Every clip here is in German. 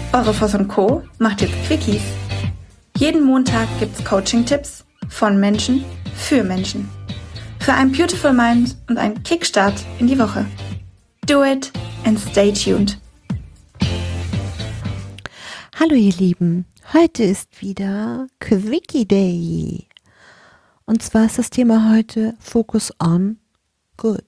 Eure Voss und Co. macht jetzt Quickies. Jeden Montag gibt's Coaching-Tipps von Menschen für Menschen. Für einen Beautiful Mind und einen Kickstart in die Woche. Do it and stay tuned. Hallo ihr Lieben, heute ist wieder Quickie Day. Und zwar ist das Thema heute Focus on Good.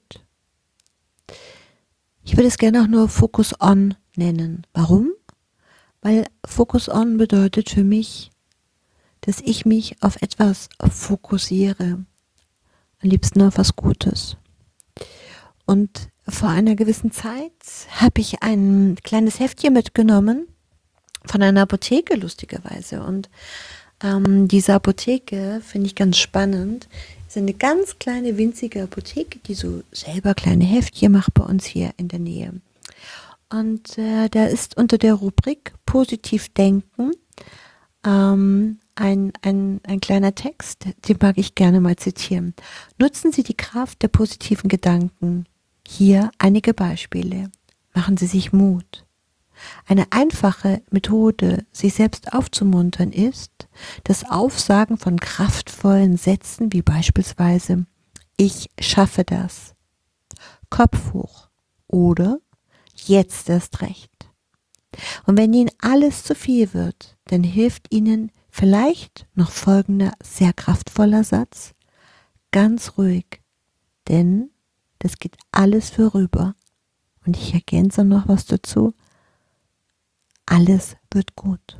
Ich würde es gerne auch nur Focus on nennen. Warum? Weil Focus on bedeutet für mich, dass ich mich auf etwas fokussiere. Am liebsten auf was Gutes. Und vor einer gewissen Zeit habe ich ein kleines Heftchen mitgenommen von einer Apotheke, lustigerweise. Und diese Apotheke finde ich ganz spannend. Es ist eine ganz kleine, winzige Apotheke, die so selber kleine Heftchen macht bei uns hier in der Nähe. Und da ist unter der Rubrik Positiv denken ein kleiner Text, den mag ich gerne mal zitieren. Nutzen Sie die Kraft der positiven Gedanken. Hier einige Beispiele. Machen Sie sich Mut. Eine einfache Methode, sich selbst aufzumuntern, ist das Aufsagen von kraftvollen Sätzen wie beispielsweise Ich schaffe das, Kopf hoch oder Jetzt erst recht. Und wenn Ihnen alles zu viel wird, dann hilft Ihnen vielleicht noch folgender sehr kraftvoller Satz. Ganz ruhig, denn das geht alles vorüber. Und ich ergänze noch was dazu. Alles wird gut.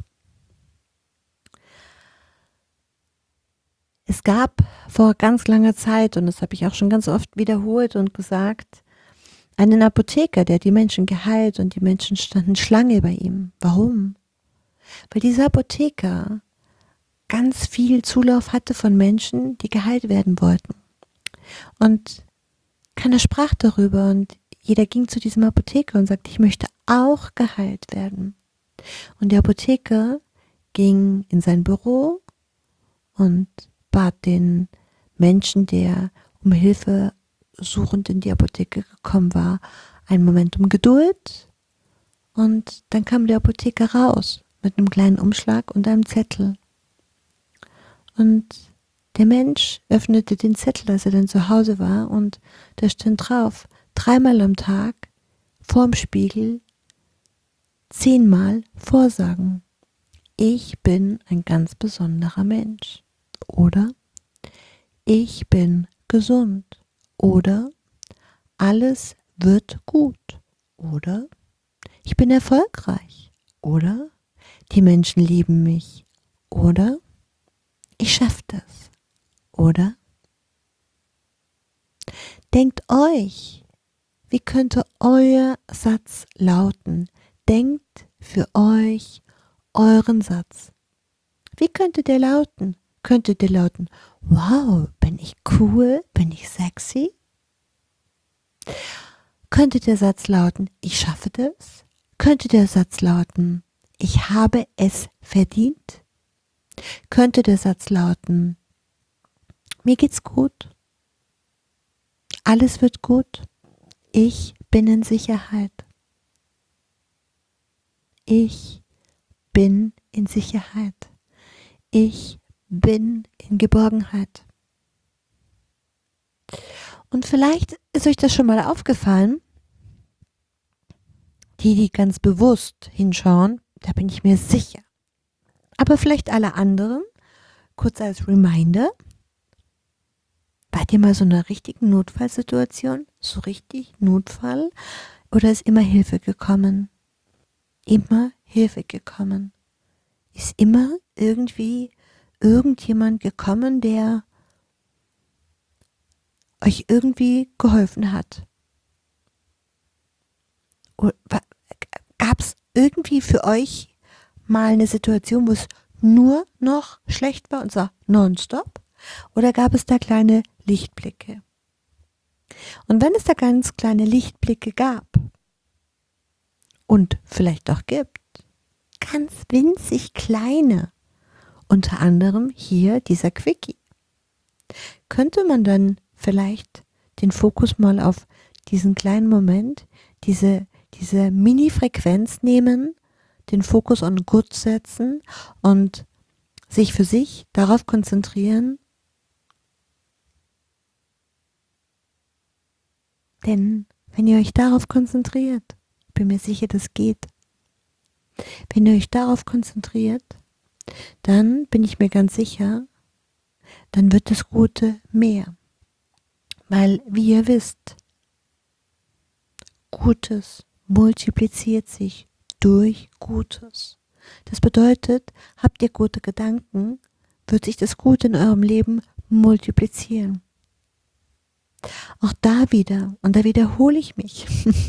Es gab vor ganz langer Zeit, und das habe ich auch schon ganz oft wiederholt und gesagt, einen Apotheker, der die Menschen geheilt und die Menschen standen Schlange bei ihm. Warum? Weil dieser Apotheker ganz viel Zulauf hatte von Menschen, die geheilt werden wollten. Und keiner sprach darüber und jeder ging zu diesem Apotheker und sagte, ich möchte auch geheilt werden. Und der Apotheker ging in sein Büro und bat den Menschen, der um Hilfe suchend in die Apotheke gekommen war, einen Moment um Geduld. Und dann kam der Apotheker raus mit einem kleinen Umschlag und einem Zettel. Und der Mensch öffnete den Zettel, als er dann zu Hause war, und da stand drauf, 3-mal am Tag vorm Spiegel 10-mal vorsagen. Ich bin ein ganz besonderer Mensch. Oder ich bin gesund. Oder alles wird gut. Oder ich bin erfolgreich. Oder die Menschen lieben mich. Oder ich schaffe das. Oder denkt euch, wie könnte euer Satz lauten? Denkt für euch euren Satz. Wie könnte der lauten? Könnte der lauten, wow, bin ich cool? Bin ich sexy? Könnte der Satz lauten, ich schaffe das? Könnte der Satz lauten, ich habe es verdient? Könnte der Satz lauten, mir geht's gut? Alles wird gut? Ich bin in Sicherheit. Ich bin in Sicherheit. Ich bin in Geborgenheit. Und vielleicht ist euch das schon mal aufgefallen, die ganz bewusst hinschauen, da bin ich mir sicher. Aber vielleicht alle anderen, kurz als Reminder, wart ihr mal so in einer richtigen Notfallsituation? So richtig Notfall? Oder ist immer Hilfe gekommen? Immer Hilfe gekommen. Ist immer irgendwie irgendjemand gekommen, der euch irgendwie geholfen hat? Gab es irgendwie für euch mal eine Situation, wo es nur noch schlecht war und zwar nonstop? Oder gab es da kleine Lichtblicke? Und wenn es da ganz kleine Lichtblicke gab und vielleicht auch gibt, ganz winzig kleine, unter anderem hier dieser Quickie, könnte man dann vielleicht den Fokus mal auf diesen kleinen Moment, diese Mini-Frequenz nehmen, den Fokus on Good setzen und sich für sich darauf konzentrieren. Denn wenn ihr euch darauf konzentriert, ich bin mir sicher, das geht. Wenn ihr euch darauf konzentriert, dann bin ich mir ganz sicher, dann wird das Gute mehr. Weil, wie ihr wisst, Gutes multipliziert sich durch Gutes. Das bedeutet, habt ihr gute Gedanken, wird sich das Gute in eurem Leben multiplizieren. Auch da wieder, und da wiederhole ich mich,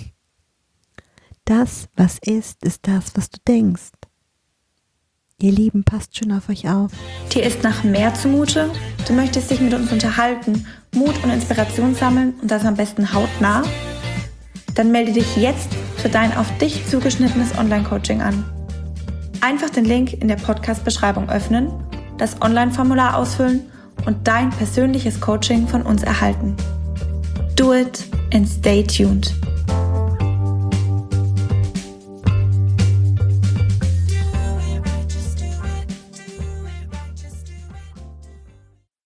das, was ist das, was du denkst. Ihr Lieben, passt schön auf euch auf. Dir ist nach mehr zumute? Du möchtest dich mit uns unterhalten, Mut und Inspiration sammeln und das am besten hautnah? Dann melde dich jetzt für dein auf dich zugeschnittenes Online-Coaching an. Einfach den Link in der Podcast-Beschreibung öffnen, das Online-Formular ausfüllen und dein persönliches Coaching von uns erhalten. Do it and stay tuned.